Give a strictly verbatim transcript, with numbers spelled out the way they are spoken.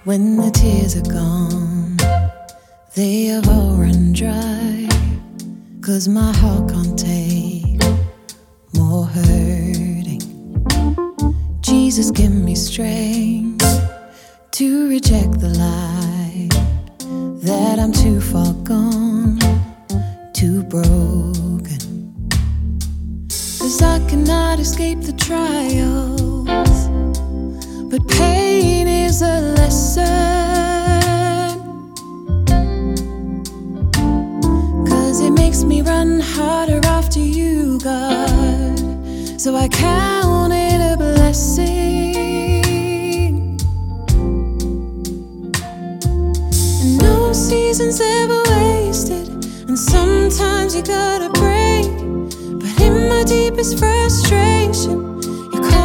When the tears are gone, they have all run dry, 'cause my heart can't take more hurting. Jesus, give me strength to reject the lie that I'm too far gone, too broken. 'Cause I cannot escape the trials, but pain is a lesson. 'Cause it makes me run harder after you, God, so I count it a blessing. And no season's ever wasted, and sometimes you gotta break. But in my deepest frustration,